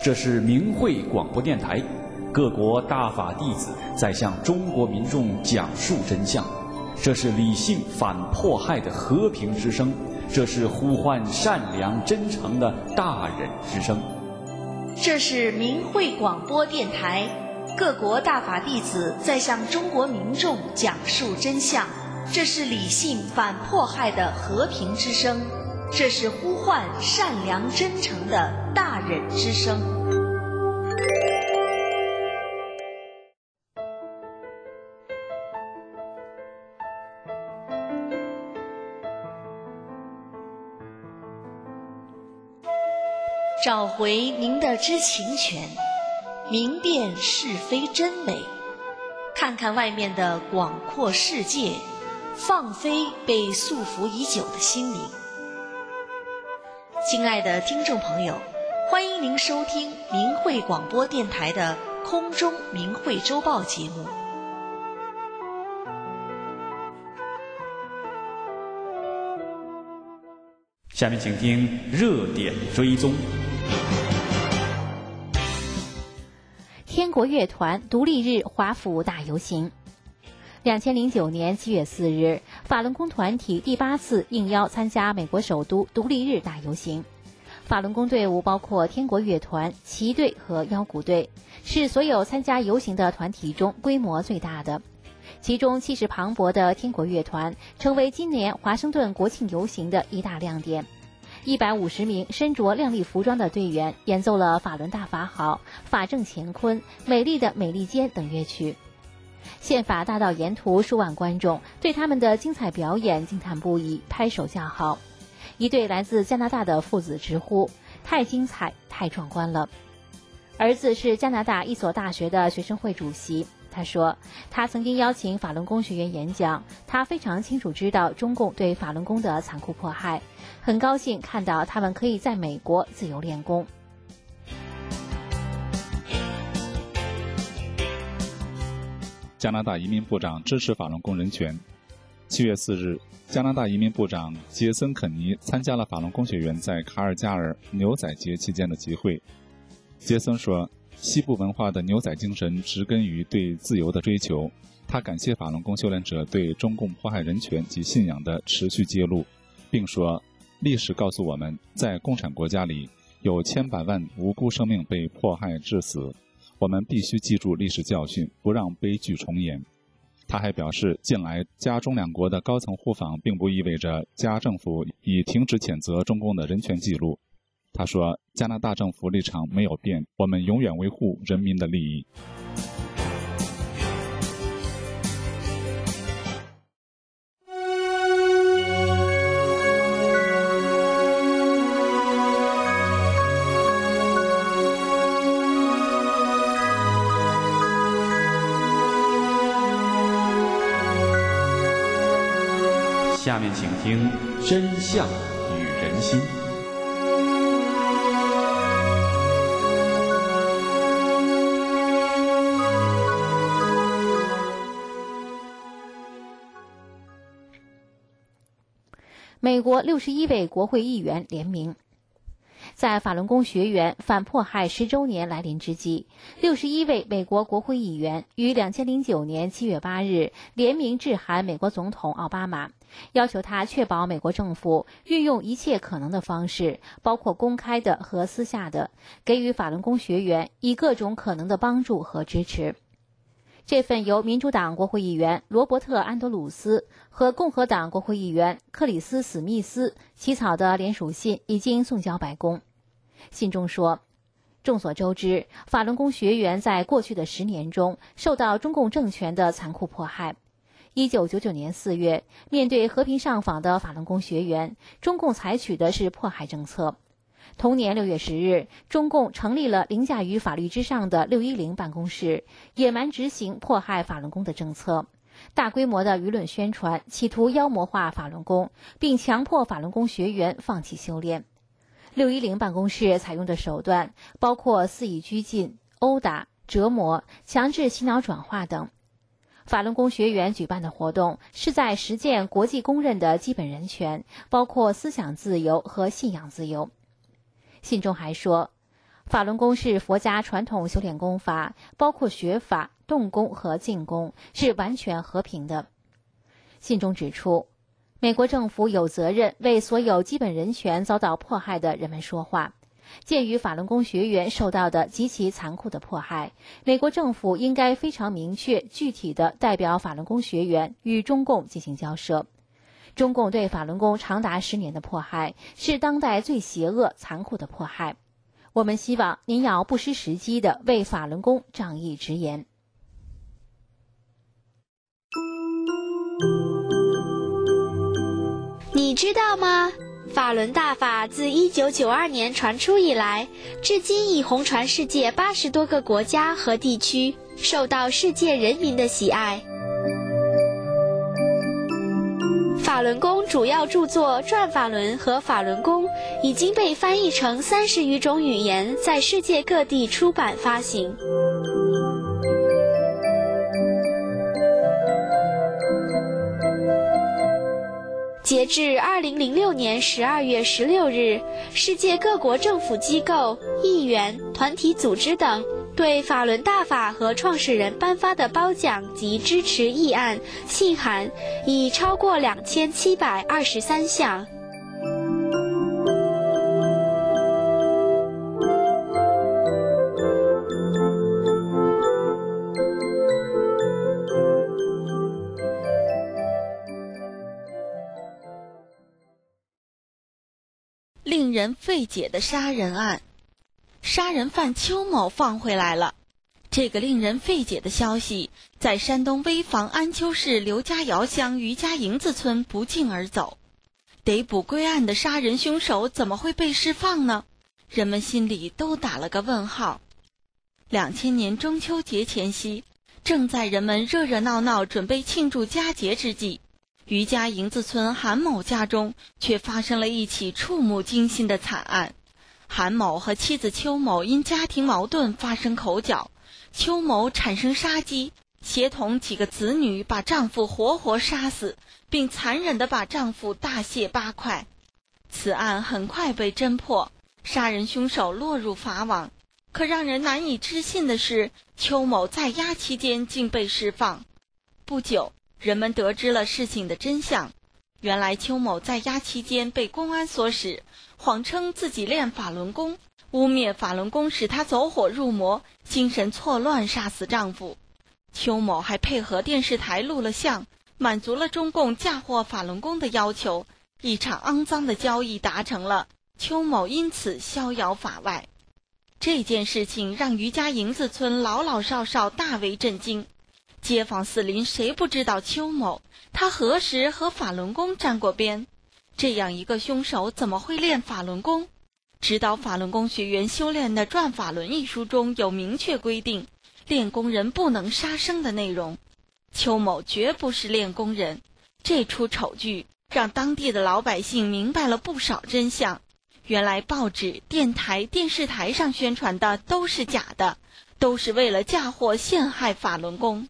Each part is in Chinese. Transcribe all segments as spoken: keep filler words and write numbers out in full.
这是明慧广播电台，各国大法弟子在向中国民众讲述真相。这是理性反迫害的和平之声，这是呼唤善良真诚的大忍之声。 这是明慧广播电台，各国大法弟子在向中国民众讲述真相。这是理性反迫害的和平之声，这是呼唤善良真诚的大忍之声。找回您的知情权，明辨是非真伪，看看外面的广阔世界，放飞被束缚已久的心灵。亲爱的听众朋友，欢迎您收听明慧广播电台的空中明慧周报节目。 下面请听热点追踪。 天国乐团独立日华府大游行。两千零九年七月四日，法轮功团体第八次应邀参加美国首都独立日大游行。法轮功队伍包括天国乐团、旗队和腰鼓队，是所有参加游行的团体中规模最大的。其中气势磅礴的天国乐团成为今年华盛顿国庆游行的一大亮点。一百五十名身着亮丽服装的队员演奏了法轮大法好、法正乾坤、美丽的美利坚等乐曲。宪法大道沿途数万观众对他们的精彩表演惊叹不已，拍手叫好。一对来自加拿大的父子直呼：太精彩，太壮观了。儿子是加拿大一所大学的学生会主席，他说，他曾经邀请法轮功学员演讲，他非常清楚知道中共对法轮功的残酷迫害，很高兴看到他们可以在美国自由练功。 加拿大移民部长支持法轮功人权。七月四日，加拿大移民部长杰森·肯尼参加了法轮功学员在卡尔加尔牛仔节期间的集会。杰森说，西部文化的牛仔精神植根于对自由的追求。他感谢法轮功修炼者对中共迫害人权及信仰的持续揭露，并说，历史告诉我们，在共产国家里有千百万无辜生命被迫害致死，我们必须记住历史教训，不让悲剧重演。他还表示，近来加中两国的高层互访并不意味着加政府已停止谴责中共的人权记录。他说，加拿大政府立场没有变，我们永远维护人民的利益。 下面请听真相与人心。 美国六十一位国会议员联名。在法轮功学员反迫害十周年来临之际，六十一位美国国会议员于两千零九年七月八日联名致函美国总统奥巴马，要求他确保美国政府运用一切可能的方式，包括公开的和私下的，给予法轮功学员以各种可能的帮助和支持。这份由民主党国会议员罗伯特·安德鲁斯和共和党国会议员克里斯·史密斯起草的联署信已经送交白宫。信中说，众所周知，法轮功学员在过去的十年中受到中共政权的残酷迫害。一九九九年四月，面对和平上访的法轮功学员，中共采取的是迫害政策。同年六月十日，中共成立了凌驾于法律之上的六一零办公室，野蛮执行迫害法轮功的政策，大规模的舆论宣传，企图妖魔化法轮功，并强迫法轮功学员放弃修炼。六一零办公室采用的手段包括肆意拘禁、殴打、折磨、强制洗脑转化等。法轮功学员举办的活动是在实践国际公认的基本人权，包括思想自由和信仰自由。信中还说， 法轮功是佛家传统修炼功法，包括学法、动功和静功，是完全和平的。信中指出，美国政府有责任为所有基本人权遭到迫害的人们说话。鉴于法轮功学员受到的极其残酷的迫害，美国政府应该非常明确、具体地代表法轮功学员与中共进行交涉。中共对法轮功长达十年的迫害，是当代最邪恶、残酷的迫害。我们希望您要不失时机地为法轮功仗义直言。 你知道吗？法轮大法自一九九二年传出以来，至今已红传世界八十多个国家和地区，受到世界人民的喜爱。法轮功主要著作《转法轮》和《法轮功》已经被翻译成三十余种语言，在世界各地出版发行。截至二零零六年十二月十六日，世界各国政府机构、议员、团体组织等对法轮大法和创始人颁发的褒奖及支持议案、信函已超过两千七百二十三项。 令人费解的杀人案，杀人犯邱某放回来了。这个令人费解的消息在山东潍坊安丘市刘家窑乡余家营子村不胫而走。逮捕归案的杀人凶手怎么会被释放呢？人们心里都打了个问号。两千年中秋节前夕，正在人们热热闹闹准备庆祝佳节之际，余家营子村韩某家中却发生了一起触目惊心的惨案。韩某和妻子邱某因家庭矛盾发生口角，邱某产生杀机，协同几个子女把丈夫活活杀死，并残忍地把丈夫大卸八块。此案很快被侦破，杀人凶手落入法网。可让人难以置信的是，邱某在押期间竟被释放。不久，人们得知了事情的真相。原来邱某在押期间被公安所使，谎称自己练法轮功，污蔑法轮功使她走火入魔，精神错乱杀死丈夫。邱某还配合电视台录了像，满足了中共嫁祸法轮功的要求。一场肮脏的交易达成了，邱某因此逍遥法外。这件事情让余家营子村老老少少大为震惊。街坊四邻谁不知道邱某？他何时和法轮功沾过边？这样一个凶手怎么会练法轮功？指导法轮功学员修炼的《转法轮》一书中有明确规定，练功人不能杀生的内容。邱某绝不是练功人。这出丑剧让当地的老百姓明白了不少真相。原来报纸、电台、电视台上宣传的都是假的，都是为了嫁祸陷害法轮功。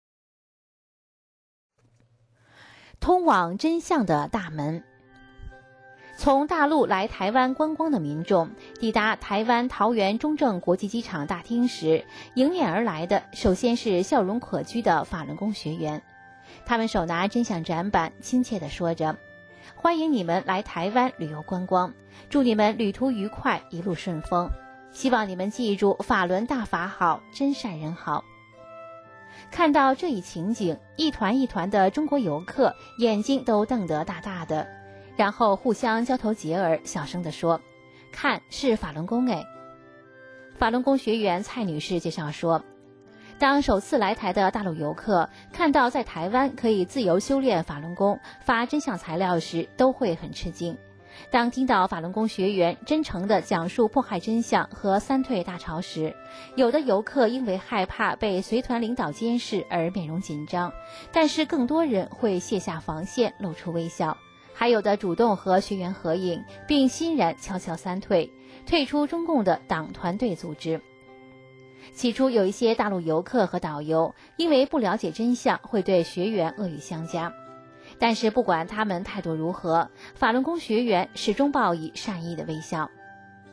通往真相的大门。从大陆来台湾观光的民众抵达台湾桃园中正国际机场大厅时，迎面而来的首先是笑容可掬的法轮功学员。他们手拿真相展板，亲切地说着：“欢迎你们来台湾旅游观光，祝你们旅途愉快，一路顺风。希望你们记住法轮大法好，真善人好。”看到这一情景，一团一团的中国游客眼睛都瞪得大大的，然后互相交头接耳，小声地说：“看，是法轮功哎。”法轮功学员蔡女士介绍说，当首次来台的大陆游客看到在台湾可以自由修炼法轮功、发真相材料时，都会很吃惊。当听到法轮功学员真诚地讲述迫害真相和三退大潮时，有的游客因为害怕被随团领导监视而面容紧张，但是更多人会卸下防线，露出微笑，还有的主动和学员合影，并欣然悄悄三退，退出中共的党团队组织。起初有一些大陆游客和导游因为不了解真相，会对学员恶语相加。但是不管他们态度如何，法轮功学员始终报以善意的微笑。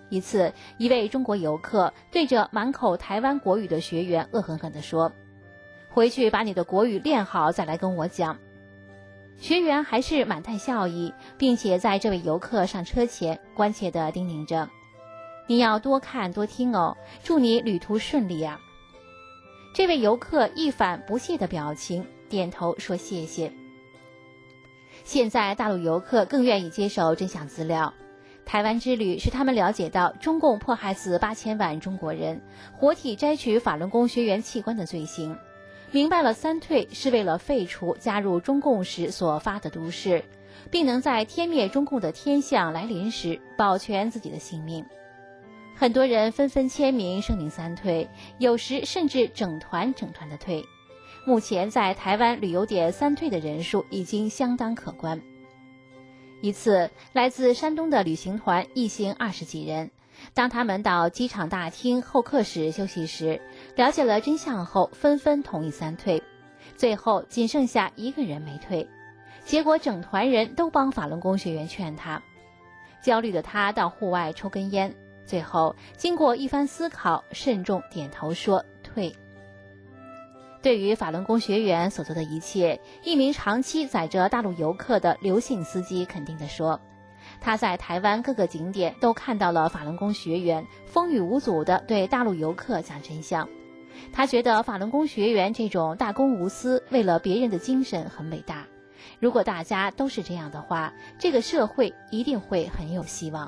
一次，一位中国游客对着满口台湾国语的学员恶狠狠地说：“回去把你的国语练好再来跟我讲。”学员还是满带笑意，并且在这位游客上车前关切地叮咛着：“你要多看多听哦，祝你旅途顺利啊。”这位游客一反不屑的表情，点头说谢谢。现在大陆游客更愿意接受真相资料，台湾之旅使他们了解到中共迫害死八千万中国人，活体摘取法轮功学员器官的罪行，明白了三退是为了废除加入中共时所发的毒誓，并能在天灭中共的天象来临时保全自己的性命。很多人纷纷签名声明三退，有时甚至整团整团的退。目前在台湾旅游点三退的人数已经相当可观。一次，来自山东的旅行团一行二十几人，当他们到机场大厅候客室休息时，了解了真相后，纷纷同意三退，最后仅剩下一个人没退。结果整团人都帮法轮功学员劝他，焦虑的他到户外抽根烟，最后经过一番思考，慎重点头说退。对于法轮功学员所做的一切，一名长期载着大陆游客的刘姓司机肯定地说，他在台湾各个景点都看到了法轮功学员风雨无阻地对大陆游客讲真相。他觉得法轮功学员这种大公无私为了别人的精神很伟大，如果大家都是这样的话，这个社会一定会很有希望。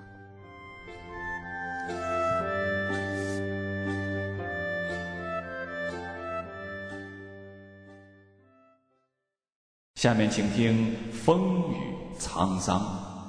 下面请听风雨沧桑。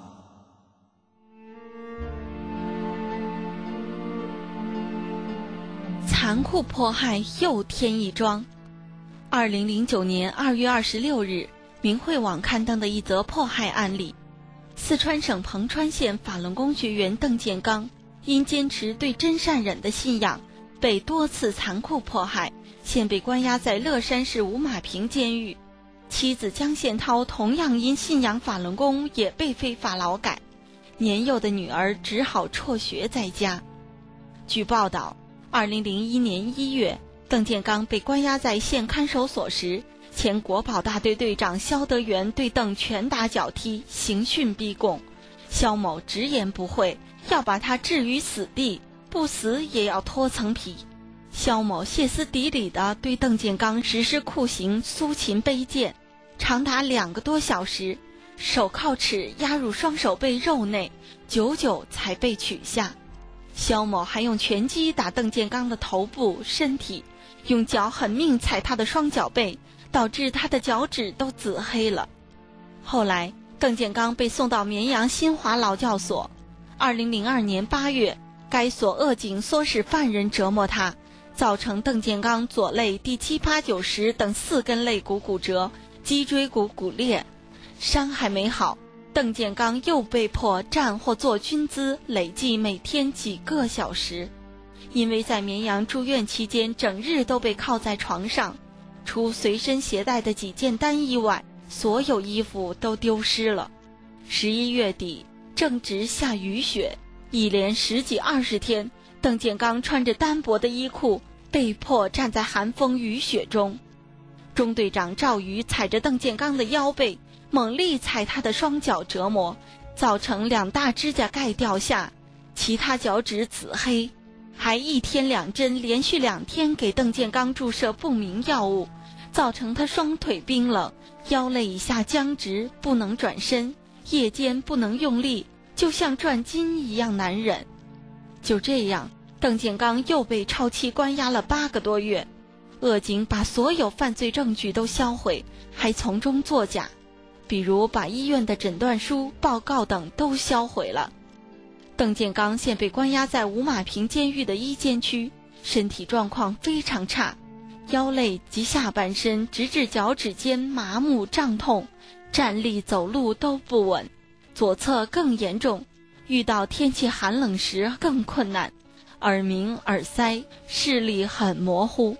残酷迫害又添一桩。二零零九年二月二十六日，明慧网刊登的一则迫害案例：四川省彭川县法轮功学员邓建刚，因坚持对真善忍的信仰，被多次残酷迫害，现被关押在乐山市五马坪监狱。妻子江宪涛同样因信仰法轮功，也被非法劳改，年幼的女儿只好辍学在家。据报道，二零零一年一月，邓建刚被关押在县看守所时，前国保大队队长肖德元对邓拳打脚踢，刑讯逼供。肖某直言不讳，要把他置于死地，不死也要脱层皮。肖某歇斯底里地对邓建刚实施酷刑苏秦背剑，长达两个多小时，手铐齿压入双手背肉内，久久才被取下。肖某还用拳击打邓建刚的头部、身体，用脚狠命踩他的双脚背，导致他的脚趾都紫黑了。后来，邓建刚被送到绵阳新华劳教所。二零零二年八月，该所恶警唆使犯人折磨他，造成邓建刚左肋第七、八、九、十等四根肋骨骨折，脊椎骨骨裂。伤还没好，邓建刚又被迫站或坐军姿，累计每天几个小时。因为在绵阳住院期间，整日都被靠在床上，除随身携带的几件单衣外，所有衣服都丢失了。十一月底，正值下雨雪，一连十几二十天，邓建刚穿着单薄的衣裤，被迫站在寒风雨雪中。中队长赵瑜踩着邓建刚的腰背，猛力踩他的双脚折磨，造成两大指甲盖掉下，其他脚趾紫黑，还一天两针连续两天给邓建刚注射不明药物，造成他双腿冰冷，腰肋以下僵直，不能转身，夜间不能用力，就像转筋一样难忍。就这样，邓建刚又被超期关押了八个多月。恶警把所有犯罪证据都销毁，还从中作假，比如把医院的诊断书、报告等都销毁了。邓建刚现被关押在五马坪监狱的一监区，身体状况非常差，腰肋及下半身直至脚趾间麻木胀痛，站立走路都不稳，左侧更严重，遇到天气寒冷时更困难，耳鸣、耳塞，视力很模糊。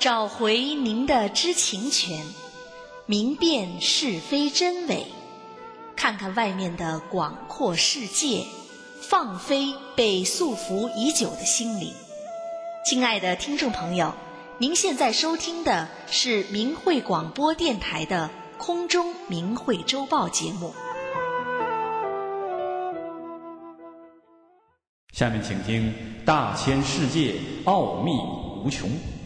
找回您的知情权，明辨是非真伪，看看外面的广阔世界，放飞被束缚已久的心灵。亲爱的听众朋友，您现在收听的是明慧广播电台的空中明慧周报节目。 下面请听大千世界奥秘无穷。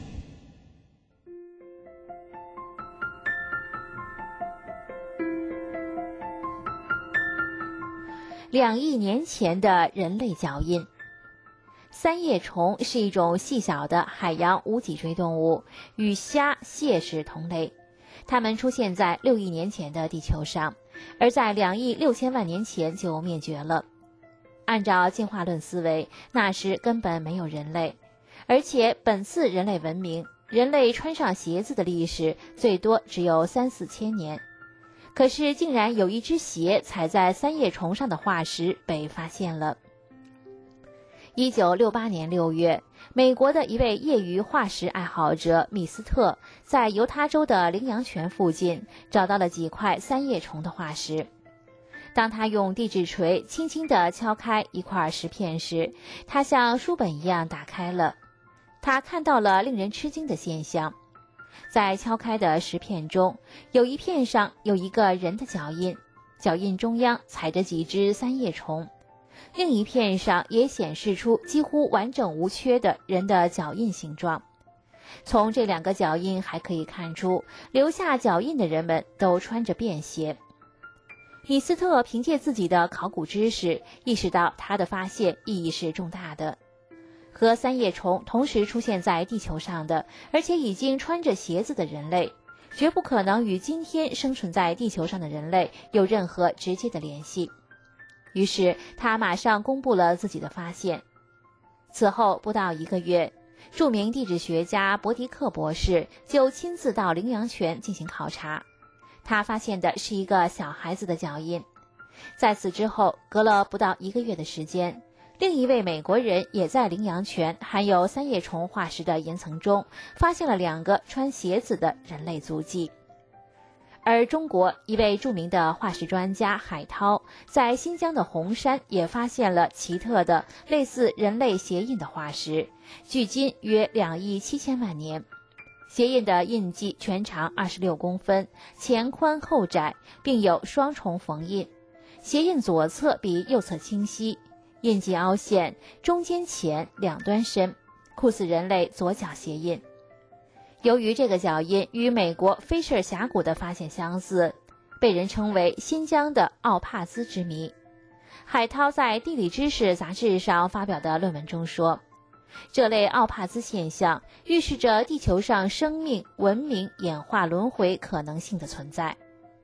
两亿年前的人类脚印。三叶虫是一种细小的海洋无脊椎动物，与虾、蟹是同类。它们出现在六亿年前的地球上，而在两亿六千万年前就灭绝了。按照进化论思维，那时根本没有人类，而且本次人类文明，人类穿上鞋子的历史最多只有三四千年。可是竟然有一只鞋踩在三叶虫上的化石被发现了。一九六八年六月，美国的一位业余化石爱好者米斯特在犹他州的羚羊泉附近找到了几块三叶虫的化石。当他用地质锤轻轻地敲开一块石片时，他像书本一样打开了。他看到了令人吃惊的现象，在敲开的石片中，有一片上有一个人的脚印，脚印中央踩着几只三叶虫，另一片上也显示出几乎完整无缺的人的脚印形状。从这两个脚印还可以看出，留下脚印的人们都穿着便鞋。米斯特凭借自己的考古知识，意识到他的发现意义是重大的。和三叶虫同时出现在地球上的，而且已经穿着鞋子的人类，绝不可能与今天生存在地球上的人类有任何直接的联系。于是他马上公布了自己的发现。此后不到一个月，著名地质学家伯迪克博士就亲自到羚羊泉进行考察。他发现的是一个小孩子的脚印。在此之后，隔了不到一个月的时间，另一位美国人也在羚羊泉含有三叶虫化石的岩层中发现了两个穿鞋子的人类足迹。而中国一位著名的化石专家海涛在新疆的红山也发现了奇特的类似人类鞋印的化石，距今约两亿七千万年。鞋印的印记全长二十六公分，前宽后窄，并有双重缝印。鞋印左侧比右侧清晰，印记凹陷，中间浅，两端深，酷似人类左脚鞋印。由于这个脚印与美国菲舍尔峡谷的发现相似，被人称为新疆的奥帕兹之谜。海涛在《地理知识》杂志上发表的论文中说，这类奥帕兹现象预示着地球上生命、文明、演化轮回可能性的存在。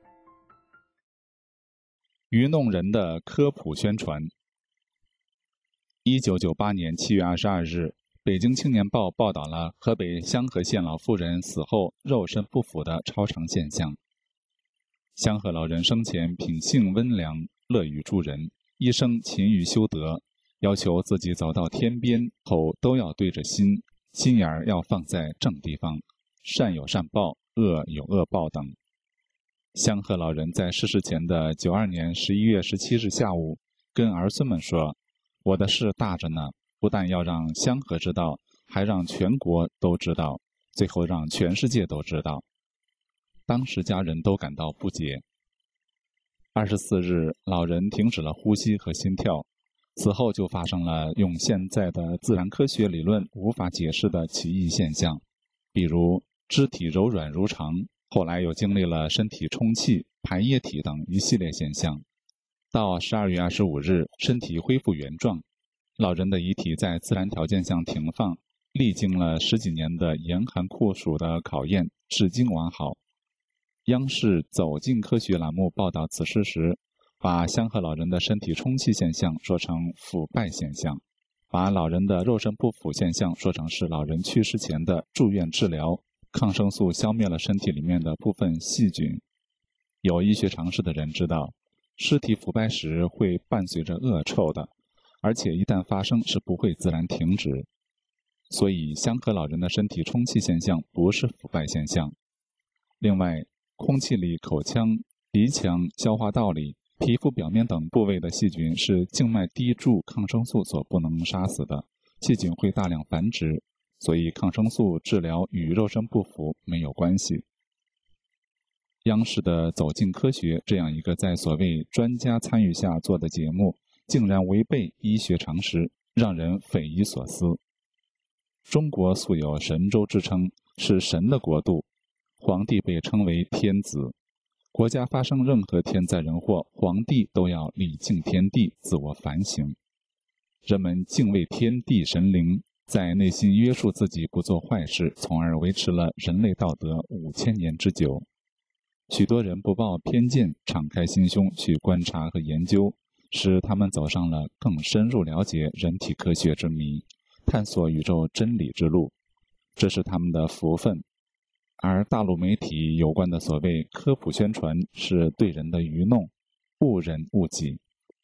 愚弄人的科普宣传。一九九八年七月二十二日，北京青年报报道了河北香河县老妇人死后肉身不腐的超常现象。香河老人生前品性温良，乐于助人，一生勤于修德，要求自己走到天边后都要对着心，心眼儿要放在正地方，善有善报，恶有恶报等。香河老人在逝世前的九二年十一月十七日下午跟儿孙们说，我的事大着呢，不但要让香河知道，还让全国都知道，最后让全世界都知道。当时家人都感到不解。二十四日，老人停止了呼吸和心跳，此后就发生了用现在的自然科学理论无法解释的奇异现象，比如肢体柔软如常，后来又经历了身体充气、排液体等一系列现象。到十二月二十五日，身体恢复原状，老人的遗体在自然条件下停放，历经了十几年的严寒酷暑的考验，至今完好。央视走进科学栏目报道此事时，把香河老人的身体充气现象说成腐败现象，把老人的肉身不腐现象说成是老人去世前的住院治疗，抗生素消灭了身体里面的部分细菌。有医学常识的人知道，尸体腐败时会伴随着恶臭的，而且一旦发生是不会自然停止。 所以香河老人的身体充气现象不是腐败现象。另外，空气里、口腔、鼻腔、消化道里、皮肤表面等部位的细菌是静脉滴注抗生素所不能杀死的，细菌会大量繁殖，所以抗生素治疗与肉身不腐没有关系。央视的《走进科学》这样一个在所谓专家参与下做的节目，竟然违背医学常识，让人匪夷所思。中国素有神州之称，是神的国度，皇帝被称为天子。国家发生任何天灾人祸，皇帝都要礼敬天地，自我反省。人们敬畏天地神灵，在内心约束自己不做坏事，从而维持了人类道德五千年之久。许多人不抱偏见，敞开心胸去观察和研究，使他们走上了更深入了解人体科学之谜，探索宇宙真理之路，这是他们的福分。而大陆媒体有关的所谓科普宣传，是对人的愚弄，误人误己。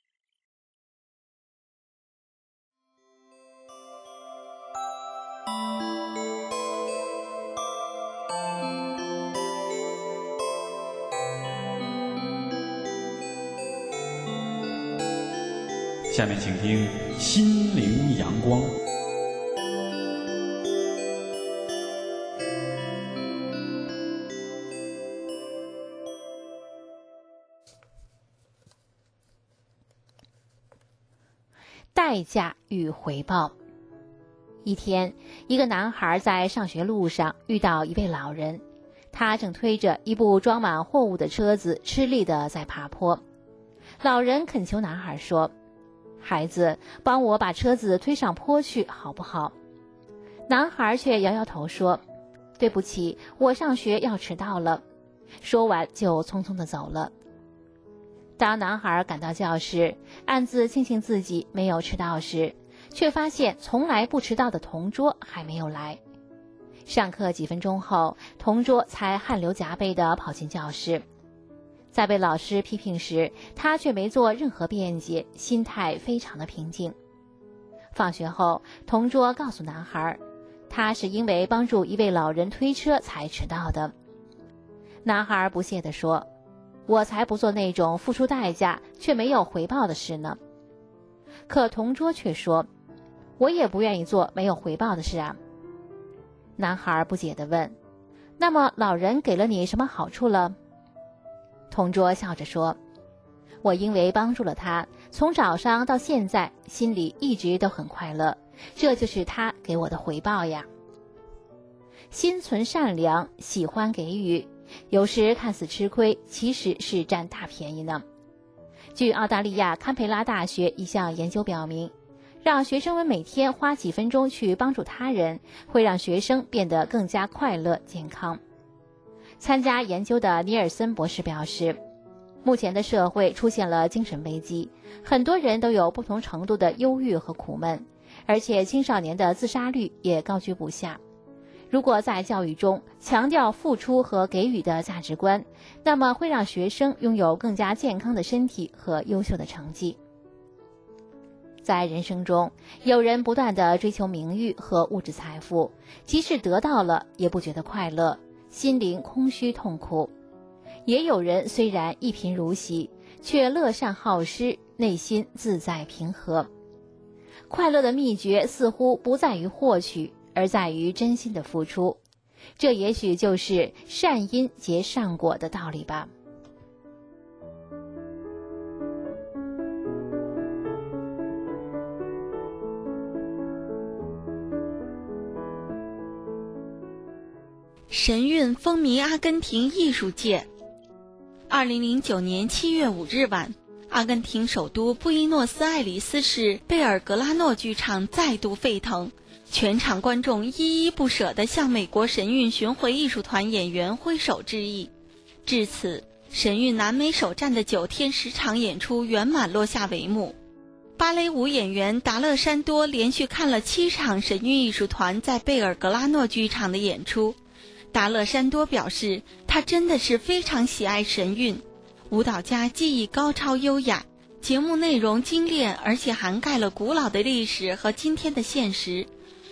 下面请听《心灵阳光》。 代价与回报。一天，一个男孩在上学路上遇到一位老人，他正推着一部装满货物的车子，吃力地在爬坡。老人恳求男孩说：“孩子，帮我把车子推上坡去，好不好？”男孩却摇摇头说：“对不起，我上学要迟到了。”说完就匆匆地走了。当男孩赶到教室，暗自庆幸自己没有迟到时，却发现从来不迟到的同桌还没有来。上课几分钟后，同桌才汗流浃背地跑进教室。在被老师批评时，他却没做任何辩解，心态非常的平静。放学后，同桌告诉男孩，他是因为帮助一位老人推车才迟到的。男孩不屑地说：“我才不做那种付出代价却没有回报的事呢。”可同桌却说：“我也不愿意做没有回报的事啊。”男孩不解地问：“那么老人给了你什么好处了？”同桌笑着说：“我因为帮助了他，从早上到现在心里一直都很快乐，这就是他给我的回报呀。”心存善良，喜欢给予，有时看似吃亏，其实是占大便宜呢。据澳大利亚堪培拉大学一项研究表明，让学生们每天花几分钟去帮助他人，会让学生变得更加快乐健康。参加研究的尼尔森博士表示，目前的社会出现了精神危机，很多人都有不同程度的忧郁和苦闷，而且青少年的自杀率也高居不下。如果在教育中强调付出和给予的价值观，那么会让学生拥有更加健康的身体和优秀的成绩。在人生中，有人不断地追求名誉和物质财富，即使得到了也不觉得快乐，心灵空虚痛苦。也有人虽然一贫如洗，却乐善好施，内心自在平和。快乐的秘诀似乎不在于获取，而在于真心的付出，这也许就是善因结善果的道理吧。 神韵风靡阿根廷艺术界。二零零九年七月五日晚，阿根廷首都布宜诺斯艾利斯市贝尔格拉诺剧场再度沸腾，全场观众依依不舍地向美国神韵巡回艺术团演员挥手致意。至此，神韵南美首站的九天十场演出圆满落下帷幕。芭蕾舞演员达勒山多连续看了七场神韵艺术团在贝尔格拉诺剧场的演出。达勒山多表示，他真的是非常喜爱神韵，舞蹈家技艺高超优雅，节目内容精炼，而且涵盖了古老的历史和今天的现实。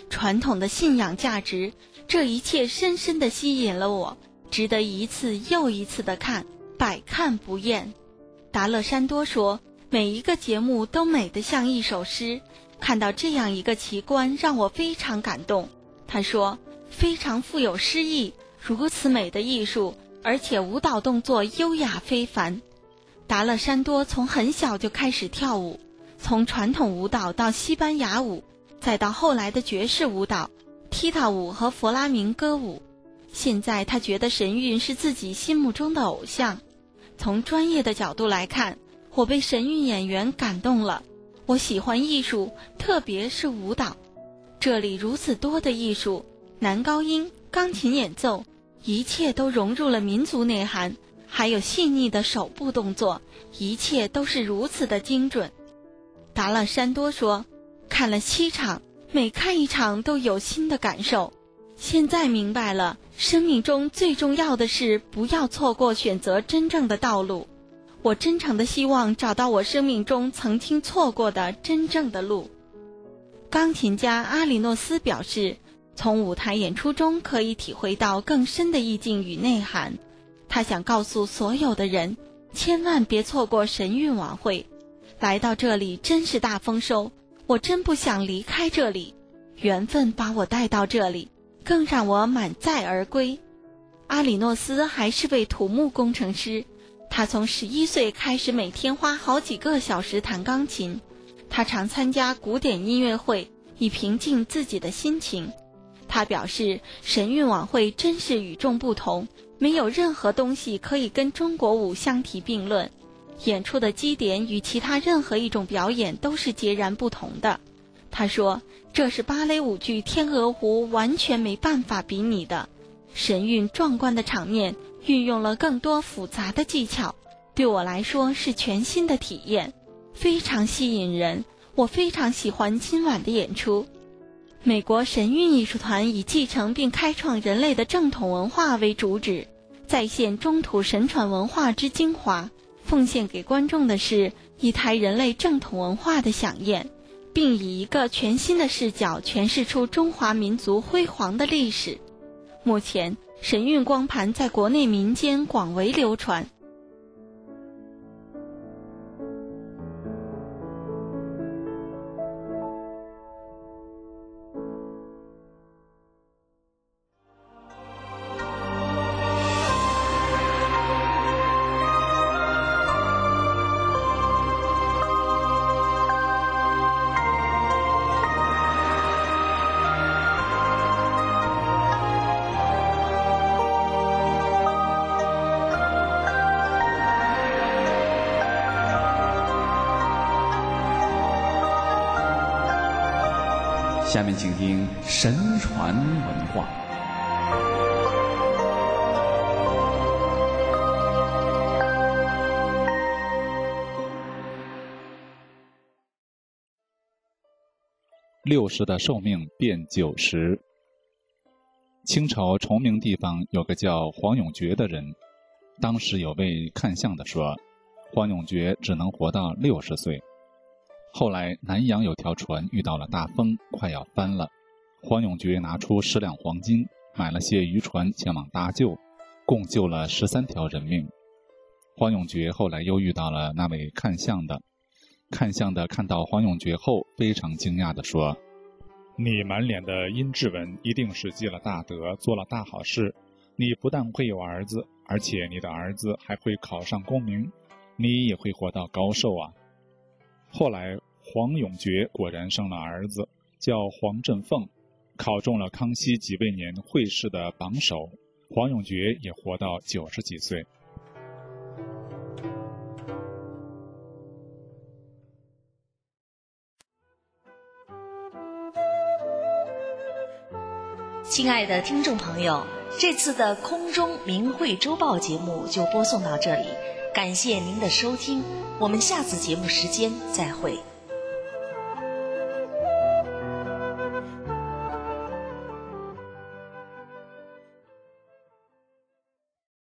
传统的信仰价值，这一切深深地吸引了我，值得一次又一次地看，百看不厌。达勒山多说，每一个节目都美得像一首诗，看到这样一个奇观让我非常感动。他说，非常富有诗意，如此美的艺术，而且舞蹈动作优雅非凡。达勒山多从很小就开始跳舞，从传统舞蹈到西班牙舞，再到后来的爵士舞蹈、踢踏舞和弗拉明戈舞。现在他觉得神韵是自己心目中的偶像。从专业的角度来看，我被神韵演员感动了。我喜欢艺术，特别是舞蹈。这里如此多的艺术，男高音、钢琴演奏，一切都融入了民族内涵，还有细腻的手部动作，一切都是如此的精准。达勒山多说，看了七场，每看一场都有新的感受。现在明白了，生命中最重要的是不要错过选择真正的道路。我真诚地希望找到我生命中曾经错过的真正的路。钢琴家阿里诺斯表示，从舞台演出中可以体会到更深的意境与内涵。他想告诉所有的人，千万别错过神韵晚会。来到这里真是大丰收，我真不想离开这里。缘分把我带到这里，更让我满载而归。阿里诺斯还是位土木工程师，他从十一岁开始每天花好几个小时弹钢琴。他常参加古典音乐会，以平静自己的心情。他表示，神韵晚会真是与众不同，没有任何东西可以跟中国舞相提并论。演出的基点与其他任何一种表演都是截然不同的。他说，这是芭蕾舞剧《天鹅湖》完全没办法比拟的。神韵壮观的场面运用了更多复杂的技巧，对我来说是全新的体验，非常吸引人。我非常喜欢今晚的演出。美国神韵艺术团以继承并开创人类的正统文化为主旨，再现中土神传文化之精华，奉献给观众的是一台人类正统文化的飨宴，并以一个全新的视角诠释出中华民族辉煌的历史。目前，神韵光盘在国内民间广为流传。 下面请听神传文化。 六十的寿命变九十。清朝崇明地方有个叫黄永觉的人，当时有位看相的说，黄永觉只能活到六十岁。后来南洋有条船遇到了大风，快要翻了。黄永觉拿出十两黄金，买了些渔船前往搭救，共救了十三条人命。黄永觉后来又遇到了那位看相的，看相的看到黄永觉后，非常惊讶地说：“你满脸的阴骘纹，一定是积了大德，做了大好事。你不但会有儿子，而且你的儿子还会考上功名，你也会活到高寿啊。”后来黄永觉果然生了儿子，叫黄振凤，考中了康熙己未年会试的榜首。黄永觉也活到九十几岁。 亲爱的听众朋友，这次的空中明慧周报节目就播送到这里，感谢您的收听，我们下次节目时间再会。